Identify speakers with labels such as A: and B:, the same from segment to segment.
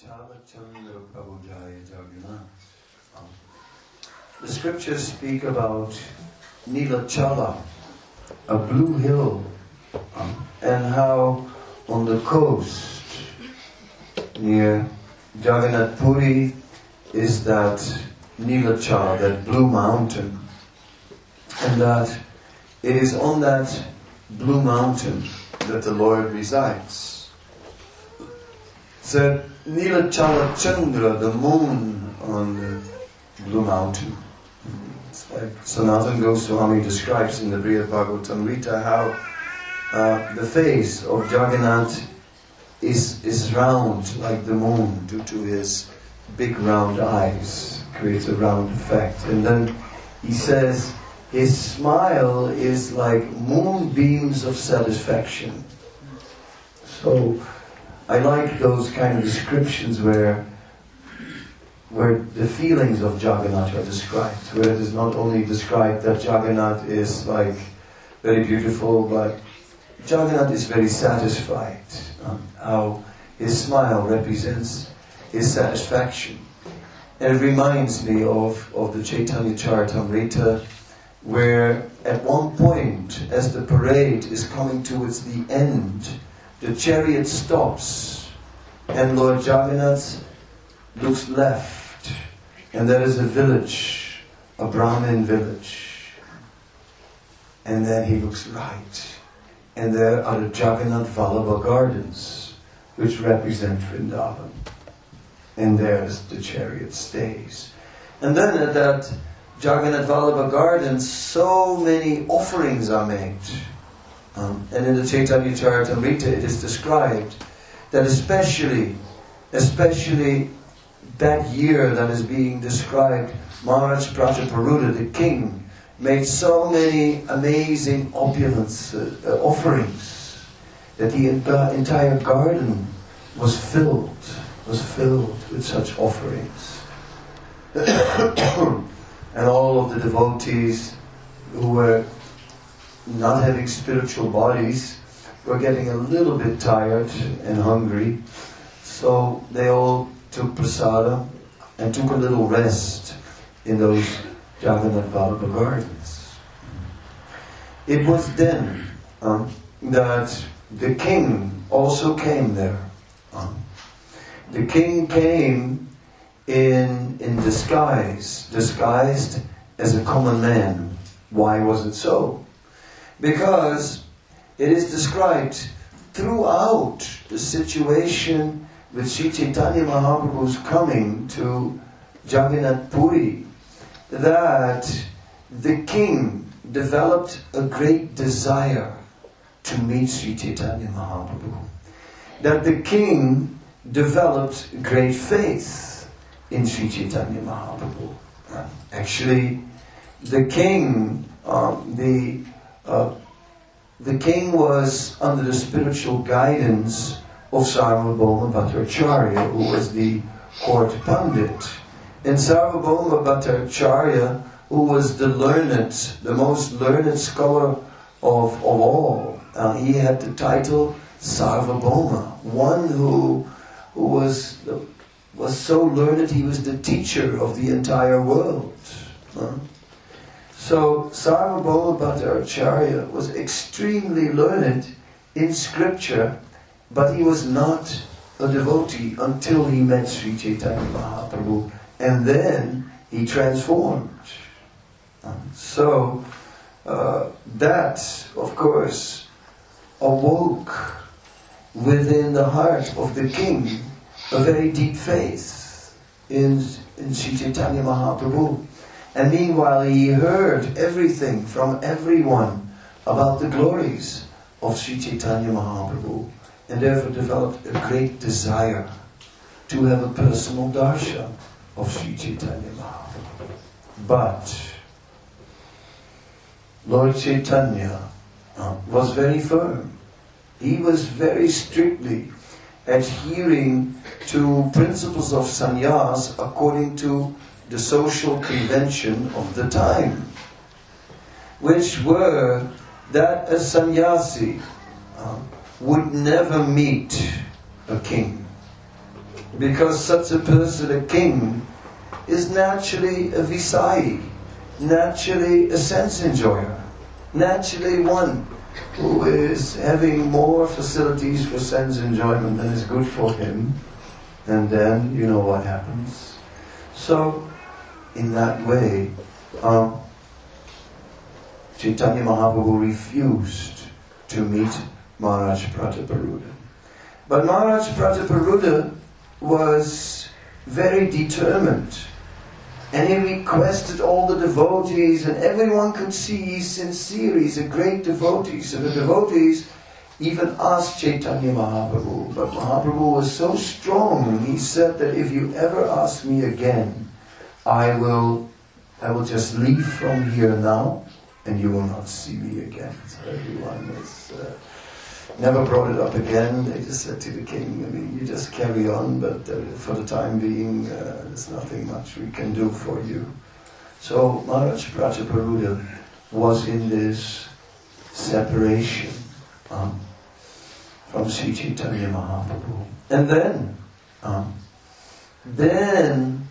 A: Chalachandra Prabhujaya Jagannath. The scriptures speak about Nilachala, a blue hill, and how on the coast near Jagannath Puri is that Nilachala, that blue mountain, and that it is on that blue mountain that the Lord resides. So Nilachala Chandra, the moon on the blue mountain. It's like Sanatana Goswami describes in the Brihad Bhagavatamrita how the face of Jagannath is round like the moon due to his big round eyes, creates a round effect. And then he says his smile is like moonbeams of satisfaction. So I like those kind of descriptions where the feelings of Jagannath are described, where it is not only described that Jagannath is like very beautiful, but Jagannath is very satisfied. How his smile represents his satisfaction. And it reminds me of the Chaitanya Charitamrita, where at one point, as the parade is coming towards the end, the chariot stops, and Lord Jagannath looks left, and there is a village, a Brahmin village. And then he looks right, and there are the Jagannath Vallabha gardens, which represent Vrindavan. And there's the chariot stays. And then at that Jagannath Vallabha gardens, so many offerings are made. And in the Chaitanya Charitamrita it is described that especially that year that is being described, Maharaj Prajaparuta, the king, made so many amazing opulence offerings that the entire garden was filled with such offerings. And all of the devotees who were not having spiritual bodies were getting a little bit tired and hungry, so they all took prasada and took a little rest in those Jagannath Vallabha gardens. It was then that the king also came there. The king came in disguised as a common man. Why was it so? Because it is described throughout the situation with Sri Chaitanya Mahaprabhu's coming to Jagannath Puri that the king developed a great desire to meet Sri Chaitanya Mahaprabhu. That the king developed great faith in Sri Chaitanya Mahaprabhu. Actually, the king, the king was under the spiritual guidance of Sarvabhauma Bhattacharya, who was the court pandit. And Sarvabhauma Bhattacharya, who was the most learned scholar of all, he had the title Sarvabhauma, one who was so learned he was the teacher of the entire world. So Sarvabhauma Bhattacharya was extremely learned in scripture, but he was not a devotee until he met Sri Chaitanya Mahaprabhu, and then he transformed. So that, of course, awoke within the heart of the king a very deep faith in Sri Chaitanya Mahaprabhu. And meanwhile he heard everything from everyone about the glories of Sri Chaitanya Mahaprabhu, and therefore developed a great desire to have a personal darshan of Sri Chaitanya Mahaprabhu. But Lord Chaitanya was very firm. He was very strictly adhering to principles of sannyas according to the social convention of the time, which were that a sannyasi would never meet a king. Because such a person, a king, is naturally a Visai, naturally a sense enjoyer, naturally one who is having more facilities for sense enjoyment than is good for him. And then, you know what happens. So, in that way, Chaitanya Mahaprabhu refused to meet Maharaj Prataparuda. But Maharaj Prataparuda was very determined, and he requested all the devotees, and everyone could see he's sincere, he's a great devotee. So the devotees even asked Chaitanya Mahaprabhu, but Mahaprabhu was so strong, and he said that if you ever ask me again, I will just leave from here now, and you will not see me again. So everyone was never brought it up again. They just said to the king, I mean, you just carry on, but for the time being, there's nothing much we can do for you. So Maharaj Prataparuda was in this separation from Sri Chaitanya Mahaprabhu. And then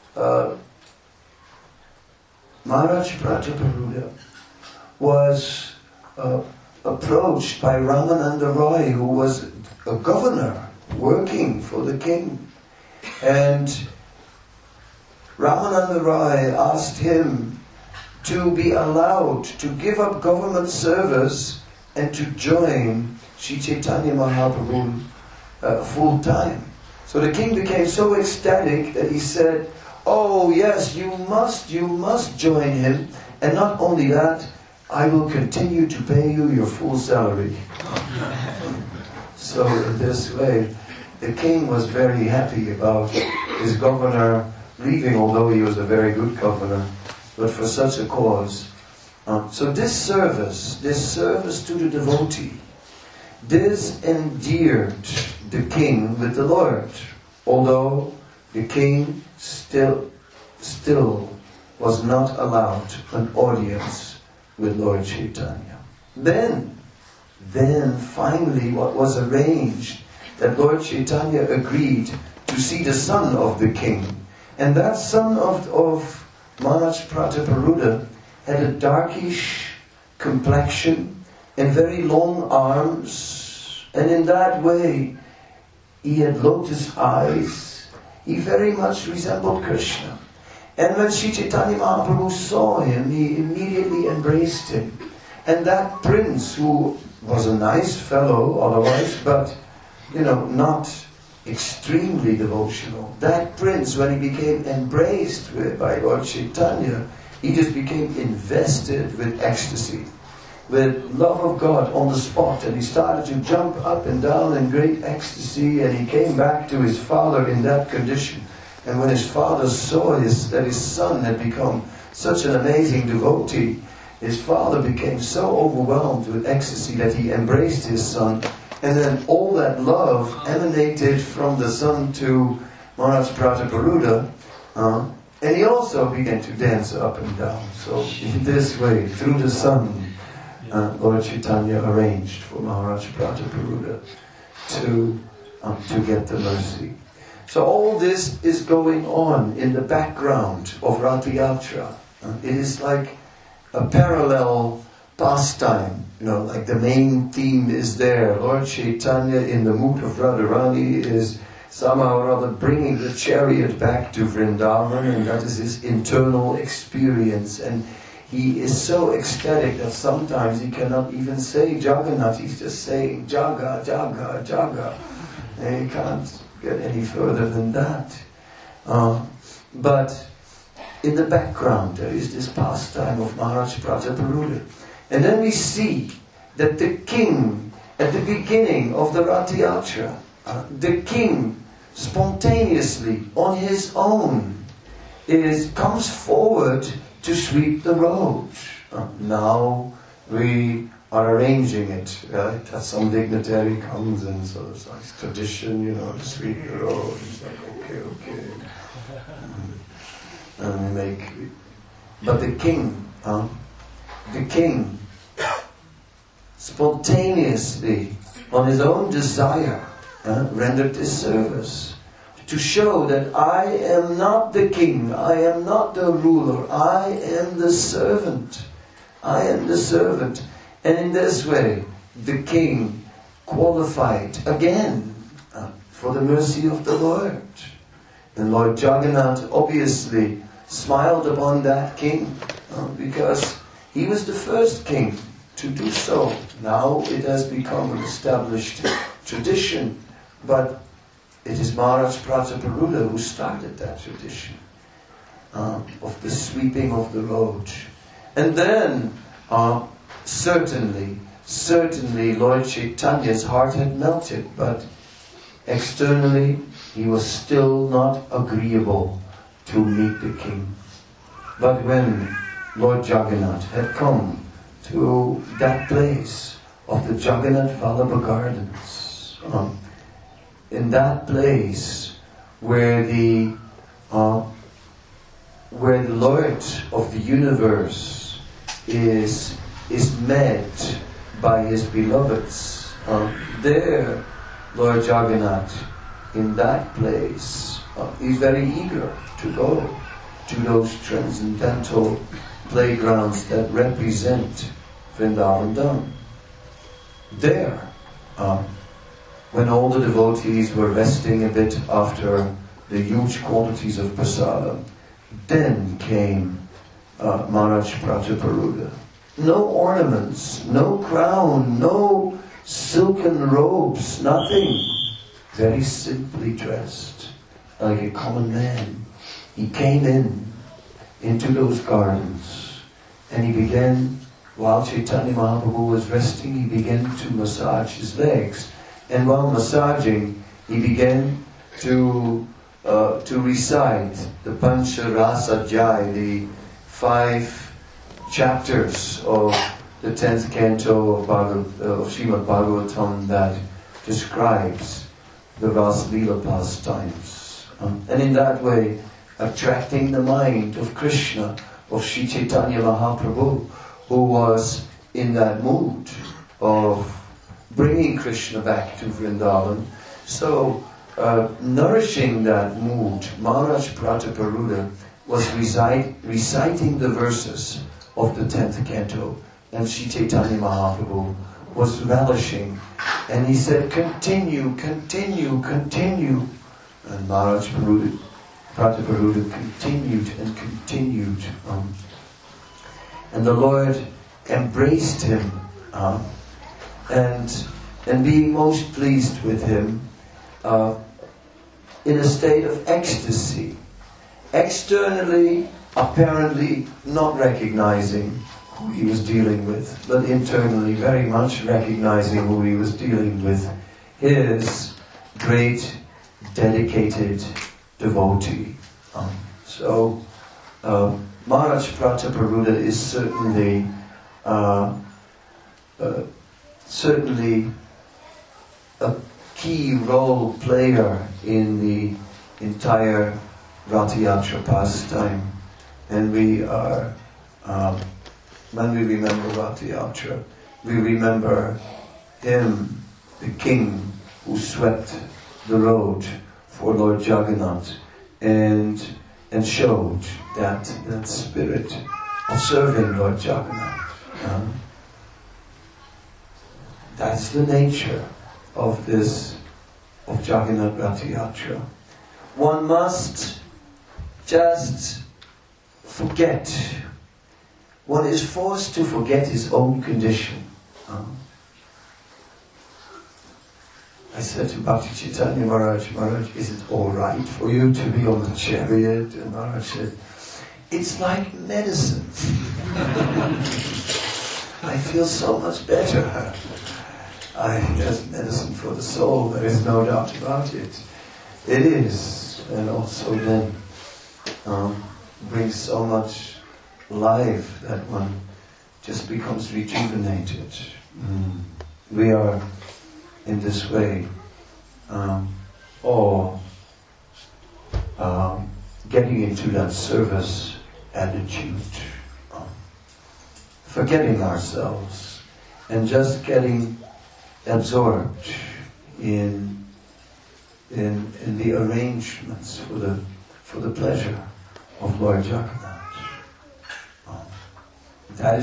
A: Maharaj Prataparuda was approached by Ramananda Roy, who was a governor working for the king. And Ramananda Roy asked him to be allowed to give up government service and to join Sri Chaitanya Mahaprabhu full time. So the king became so ecstatic that he said, "Oh yes, you must join him, and not only that, I will continue to pay you your full salary." So in this way, the king was very happy about his governor leaving, although he was a very good governor, but for such a cause. So this service to the devotee, this endeared the king with the Lord, although the king still was not allowed an audience with Lord Chaitanya. Then finally what was arranged, that Lord Chaitanya agreed to see the son of the king. And that son of Maharaj Prataparuda had a darkish complexion and very long arms, and in that way he had lotus eyes. He very much resembled Krishna. And when Sri Chaitanya Mahaprabhu saw him, he immediately embraced him. And that prince, who was a nice fellow otherwise, but not extremely devotional, that prince, when he became embraced by Lord Chaitanya, he just became invested with ecstasy, with love of God on the spot, and he started to jump up and down in great ecstasy, and he came back to his father in that condition. And when his father saw that his son had become such an amazing devotee, his father became so overwhelmed with ecstasy that he embraced his son, and then all that love emanated from the son to Maharaj Prataparuda, and he also began to dance up and down. So in this way, through the son, Lord Chaitanya arranged for Maharaj Prataparuda to get the mercy. So all this is going on in the background of Rath Yatra. It is like a parallel pastime, like the main theme is there. Lord Chaitanya in the mood of Radharani is somehow or other bringing the chariot back to Vrindavan, and that is his internal experience. And he is so ecstatic that sometimes he cannot even say Jagannath, he's just saying Jaga, Jaga, Jaga. And he can't get any further than that. But in the background there is this pastime of Maharaj Prataparuda. And then we see that the king, at the beginning of the Rath Yatra, the king spontaneously, on his own, comes forward to sweep the road. Now we are arranging it, right? That some dignitary comes and so it's like tradition, to sweep the road. It's like, okay. And we make... But the king spontaneously, on his own desire, rendered this service to show that I am not the king, I am not the ruler, I am the servant. I am the servant. And in this way, the king qualified again for the mercy of the Lord. And Lord Jagannath obviously smiled upon that king because he was the first king to do so. Now it has become an established tradition, but it is Maharaj Prataparuddha who started that tradition of the sweeping of the road. And then, certainly Lord Chaitanya's heart had melted, but externally he was still not agreeable to meet the king. But when Lord Jagannath had come to that place of the Jagannath Vallabha Gardens, in that place where the Lord of the universe is met by his beloveds, there Lord Jagannath, in that place, is very eager to go to those transcendental playgrounds that represent Vrindavan Dham. There, when all the devotees were resting a bit after the huge quantities of prasadam, then came Maharaj Prataparuddha. No ornaments, no crown, no silken robes, nothing. Very simply dressed, like a common man. He came into those gardens, and he began, while Chaitanya Mahaprabhu was resting, he began to massage his legs. And while massaging, he began to recite the Pancha Rasa Jai, the 5 chapters of the 10th canto of Srimad Bhagavatam that describes the Ras Leela pastimes. And in that way, attracting the mind of Krishna, of Sri Chaitanya Mahaprabhu, who was in that mood of bringing Krishna back to Vrindavan. So, nourishing that mood, Maharaj Prataparuddha was reciting the verses of the 10th canto, and Sri Chaitanya Mahaprabhu was relishing, and he said, continue, continue, continue. And Maharaj Prataparuddha continued and continued. And the Lord embraced him, and being most pleased with him, in a state of ecstasy, externally, apparently not recognizing who he was dealing with, but internally very much recognizing who he was dealing with, his great dedicated devotee. So Maharaj Prataparuddha is certainly a key role player in the entire Ratha Yatra pastime. And we are, when we remember Ratha Yatra, we remember him, the king who swept the road for Lord Jagannath and showed that spirit of serving Lord Jagannath. That's the nature of Jagannath Ratha Yatra. One must just forget. One is forced to forget his own condition. I said to Bhakti Chaitanya Maharaj, is it all right for you to be on the chariot? And Maharaj said, it's like medicine. I feel so much better. There's medicine for the soul, there is no doubt about it. It is, and also then brings so much life that one just becomes rejuvenated. We are in this way all getting into that service attitude, forgetting ourselves and just getting absorbed in in the arrangements for the pleasure of Lord Jagannath. That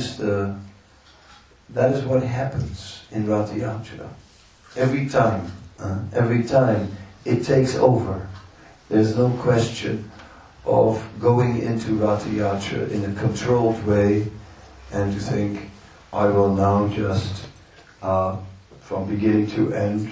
A: is what happens in Ratha Yatra. Every time it takes over. There's no question of going into Ratha Yatra in a controlled way and to think, I will now just, from beginning to end,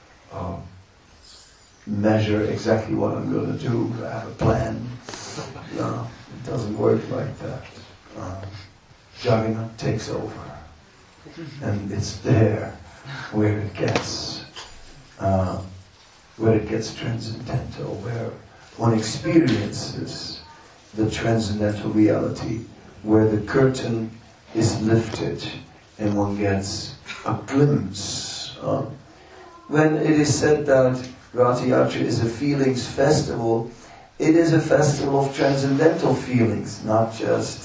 A: measure exactly what I'm going to do, have a plan. No, it doesn't work like that. Jagannath takes over. And it's there where it gets transcendental, where one experiences the transcendental reality, where the curtain is lifted and one gets a glimpse. When it is said that Ratha Yatra is a feelings festival, it is a festival of transcendental feelings, not just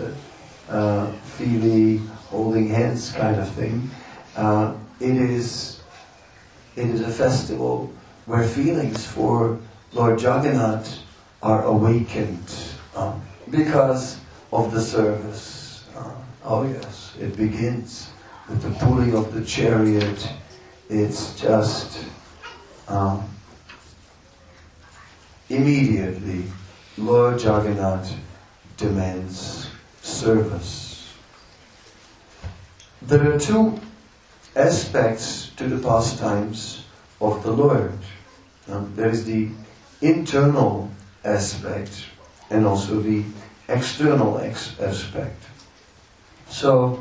A: feely, holding hands kind of thing. It is a festival where feelings for Lord Jagannath are awakened because of the service. Oh yes, it begins with the pulling of the chariot. It's just immediately Lord Jagannath demands service. There are two aspects to the pastimes of the Lord. There is the internal aspect and also the external aspect. So,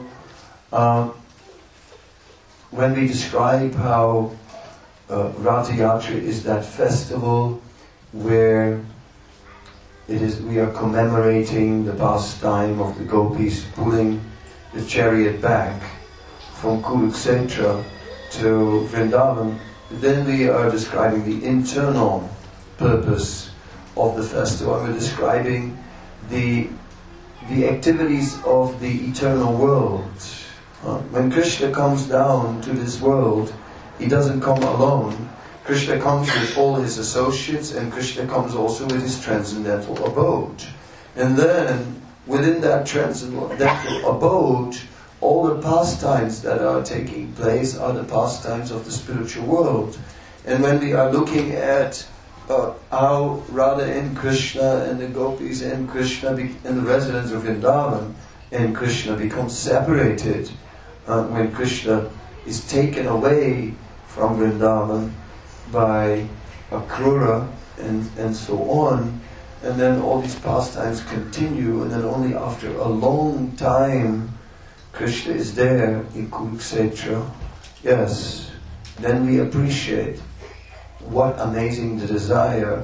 A: when we describe how Ratha Yatra is that festival where we are commemorating the pastime of the gopis pulling the chariot back from Kurukshetra to Vrindavan, then we are describing the internal purpose of the festival. We're describing the activities of the eternal world. When Krishna comes down to this world, he doesn't come alone. Krishna comes with all his associates, and Krishna comes also with his transcendental abode. And then, within that transcendental abode, all the pastimes that are taking place are the pastimes of the spiritual world. And when we are looking at how Radha and Krishna and the gopis and Krishna and the residents of Vrindavan and Krishna become separated, when Krishna is taken away from Vrindavan by Akrura and so on, and then all these pastimes continue, and then only after a long time Krishna is there in Kurukshetra. Yes, then we appreciate how amazing the desire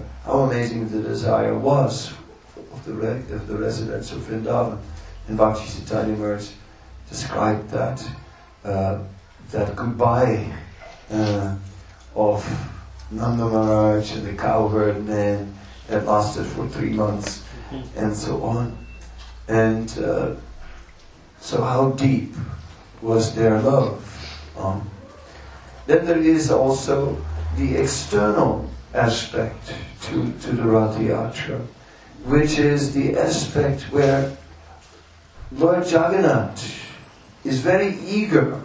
A: was of the residents of Vrindavan. And Bhakti Chaitanya Maharaj described that goodbye of Nanda Maharaj and the cowherd man that lasted for 3 months and so on. And so how deep was their love? Then there is also the external aspect to the Ratha Yatra, which is the aspect where Lord Jagannath is very eager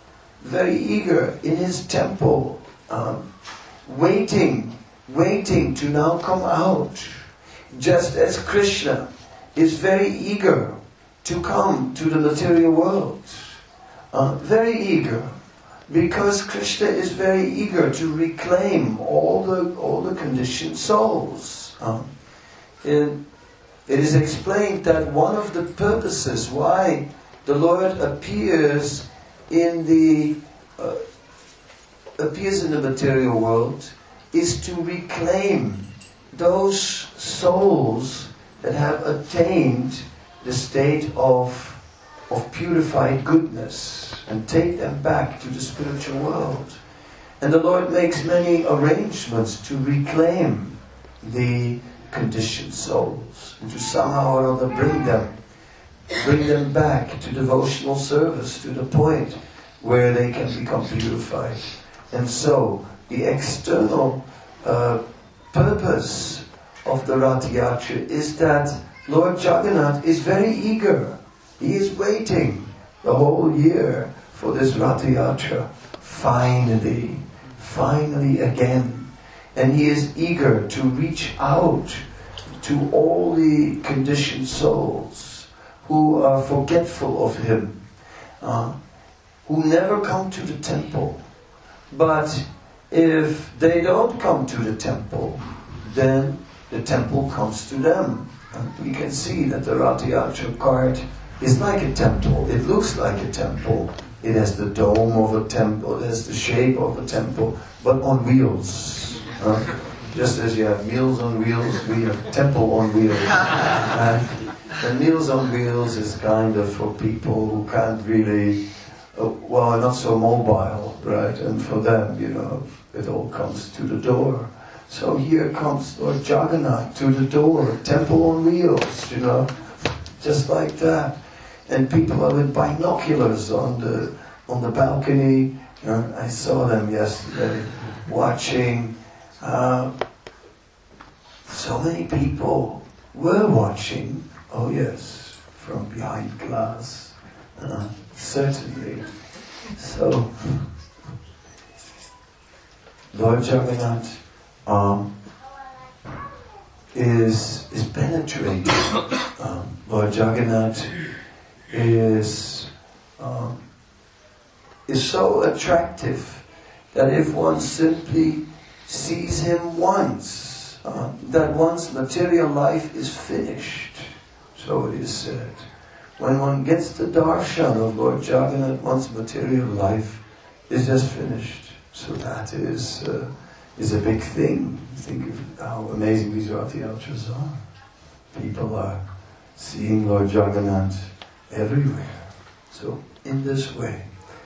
A: in his temple, waiting to now come out, just as Krishna is very eager to come to the material world. Very eager, because Krishna is very eager to reclaim all the conditioned souls. And it is explained that one of the purposes why the Lord appears in the material world is to reclaim those souls that have attained the state of purified goodness and take them back to the spiritual world. And the Lord makes many arrangements to reclaim the conditioned souls and to somehow or other bring them back to devotional service to the point where they can become purified. And so the external purpose of the Rath Yatra is that Lord Jagannath is very eager. He is waiting the whole year for this Rath Yatra. Finally again. And he is eager to reach out to all the conditioned souls who are forgetful of him, who never come to the temple. But if they don't come to the temple, then the temple comes to them. And we can see that the Rath Yatra cart is like a temple. It looks like a temple. It has the dome of a temple, it has the shape of a temple, but on wheels. Just as you have meals on wheels, we have temple on wheels. And meals on wheels is kind of for people who can't really, not so mobile, right? And for them, it all comes to the door. So here comes Lord Jagannath to the door, temple on wheels, just like that. And people are with binoculars on the balcony. I saw them yesterday watching. So many people were watching. Oh yes, from behind glass, certainly. So Lord Jagannath is penetrating. Lord Jagannath is so attractive that if one simply sees him once, that one's material life is finished. So it is said. When one gets the darshan of Lord Jagannath, one's material life is just finished. So that is a big thing. Think of how amazing these Rath Yatras are. People are seeing Lord Jagannath everywhere. So in this way,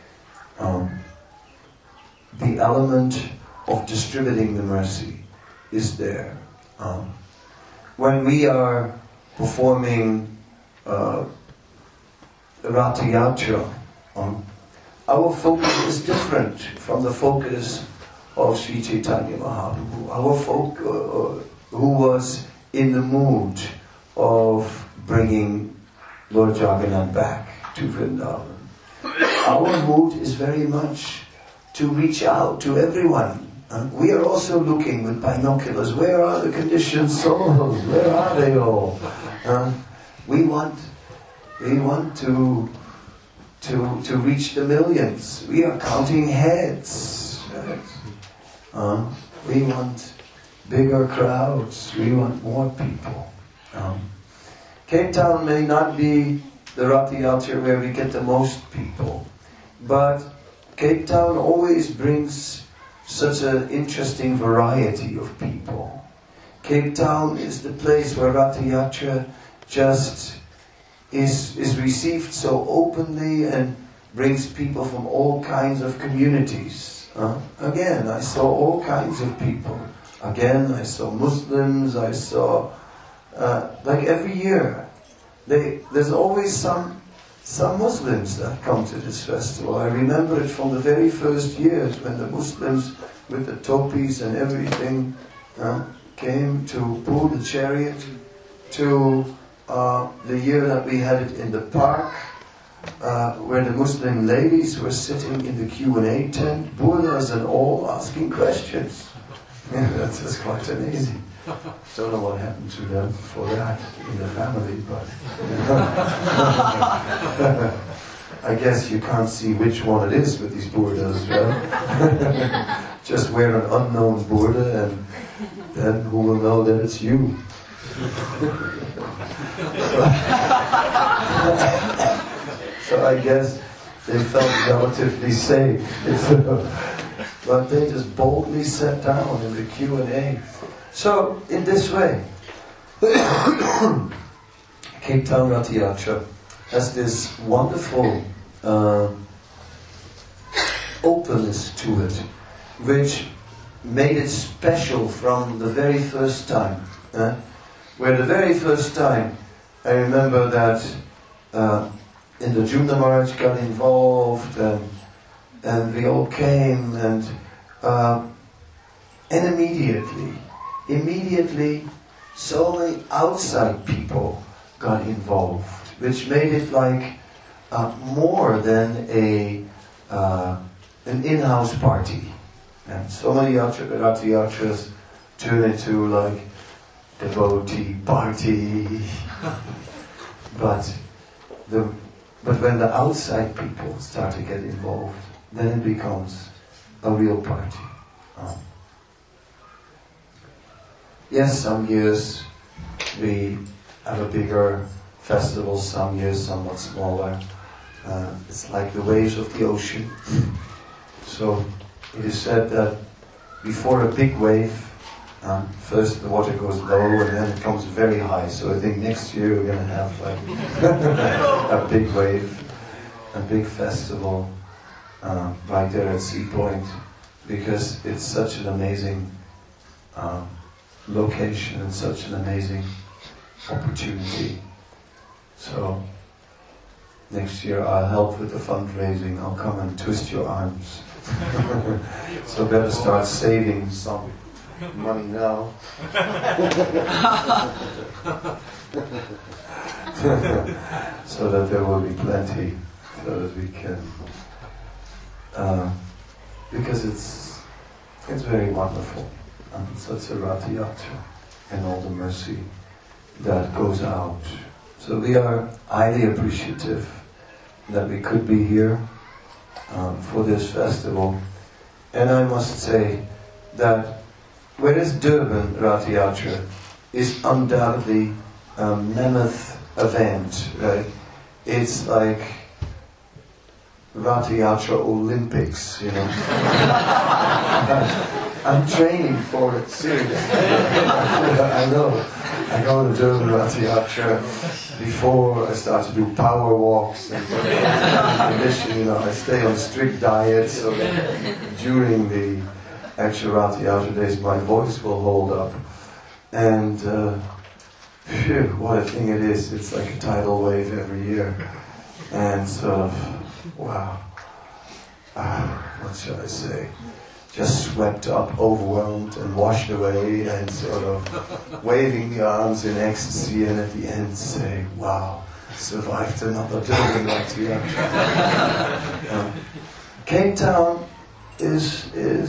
A: the element of distributing the mercy is there. When we are performing the Rath Yatra, our focus is different from the focus of Sri Chaitanya Mahaprabhu. Our who was in the mood of bringing Lord Jagannath back to Vrindavan. Our mood is very much to reach out to everyone. We are also looking with binoculars. Where are the conditioned souls? Where are they all? We want to reach the millions. We are counting heads. Right? We want bigger crowds. We want more people. Cape Town may not be the Rath Yatra where we get the most people, but Cape Town always brings such an interesting variety of people. Cape Town is the place where Rath Yatra just is received so openly and brings people from all kinds of communities. Again, I saw all kinds of people. Again, I saw Muslims, I saw, like every year, there's always some Muslims that come to this festival. I remember it from the very first years when the Muslims with the topis and everything came to pull the chariot, to the year that we had it in the park, where the Muslim ladies were sitting in the Q&A tent, Buddhas and all, asking questions. Yeah, that's just quite amazing. Don't know what happened to them for that in the family, but I guess you can't see which one it is with these Buddhas, right? Just wear an unknown Buddha and then who will know that it's you? So I guess they felt relatively safe. But they just boldly sat down in the Q&A. So, in this way, Cape Town Rath Yatra has this wonderful openness to it, which made it special from the very first time. Where the very first time, I remember that Indra Maharaj got involved, and we all came, and And immediately, so many outside people got involved, which made it like more than an in-house party. And so many Rati Yatras turn into like devotee party. But when the outside people start to get involved, then it becomes a real party. Yes, some years we have a bigger festival, some years somewhat smaller. It's like the waves of the ocean. So it is said that before a big wave, first the water goes low and then it comes very high. So I think next year we're going to have like a big wave, a big festival right there at Sea Point, because it's such an amazing location and such an amazing opportunity. So next year I'll help with the fundraising. I'll come and twist your arms. So better start saving some money now. So that there will be plenty, so that we can, because it's very wonderful. Such a Rati Yatra and all the mercy that goes out. So we are highly appreciative that we could be here for this festival. And I must say that whereas Durban Rati Yatra is undoubtedly a mammoth event, right? It's like Rati Yatra Olympics, you know. I'm training for it, seriously. I know. I go to Durban Rati Yatra before I start to do power walks and condition, you know, I stay on strict diet so that during the actual Rati Yatra days my voice will hold up. And phew, what a thing it is. It's like a tidal wave every year. And sort of, wow. What shall I say? Just swept up, overwhelmed and washed away and sort of waving the arms in ecstasy and at the end say, wow, survived another Durban Rati Yatra. Cape Town is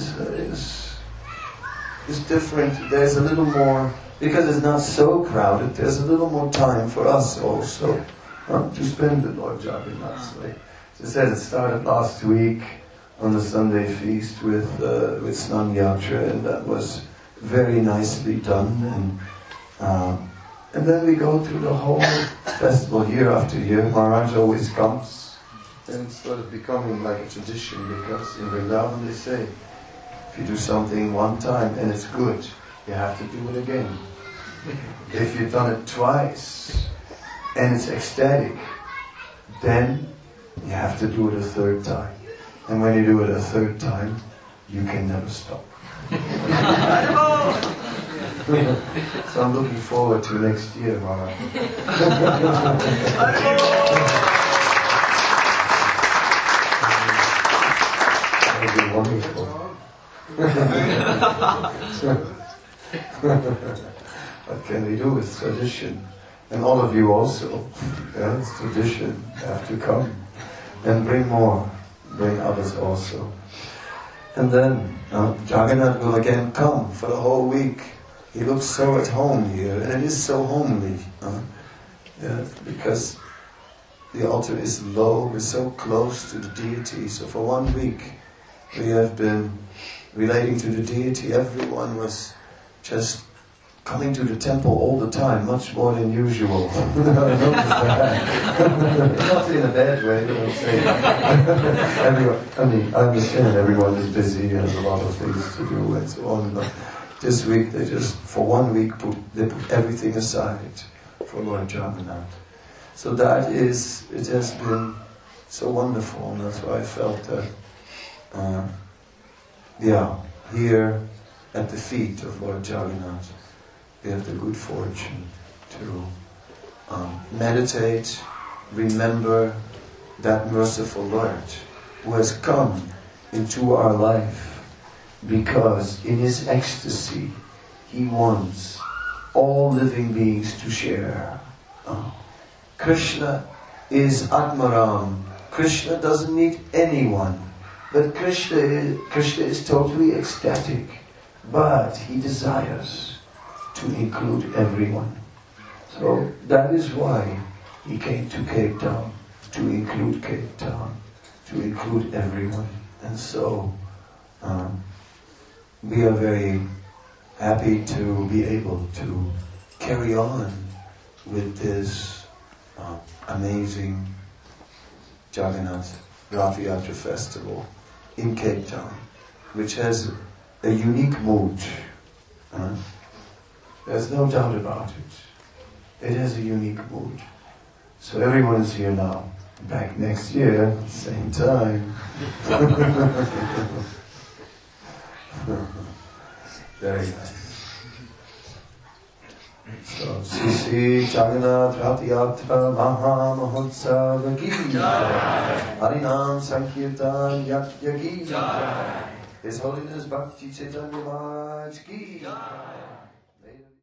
A: different. There's a little more, because it's not so crowded, there's a little more time for us also to spend with Lord Jagannath. Like I said, it started last week on the Sunday feast with Snan Yatra, and that was very nicely done. And then we go through the whole festival year after year. Maharaj always comes, and it's sort of becoming like a tradition, because in Vrindavan they say, if you do something one time and it's good, you have to do it again. If you've done it twice and it's ecstatic, then you have to do it a third time. And when you do it a third time, you can never stop. So I'm looking forward to next year, Mara. That'll be wonderful. What can we do? It's tradition. And all of you also. Yeah, it's tradition. You have to come. And bring more. Bring others also. And then Jagannath will again come for the whole week. He looks so at home here, and it is so homely. Because the altar is low, we're so close to the deity. So for 1 week we have been relating to the deity. Everyone was just coming to the temple all the time, much more than usual. Not in a bad way, I'm saying. I understand everyone is busy and has a lot of things to do and so on, but this week they just, for 1 week, they put everything aside for Lord Jagannath. So that is, it has been so wonderful, and that's why I felt that, here at the feet of Lord Jagannath, we have the good fortune to meditate, remember that merciful Lord who has come into our life because in his ecstasy he wants all living beings to share. Krishna is Atmaram. Krishna doesn't need anyone. But Krishna is totally ecstatic. But he desires to include everyone. So that is why he came to Cape Town, to include Cape Town, to include everyone. And so we are very happy to be able to carry on with this amazing Jagannath Rath Yatra festival in Cape Town, which has a unique mood. There's no doubt about it. It has a unique mood. So everyone is here now. Back next year, same time. Very nice. So, Sri Jagannath Rath Yatra Maha Mahotsava Ki Harinam Sankirtan Yatya Ki His Holiness Bhakti Chaitanya Maharaj Ki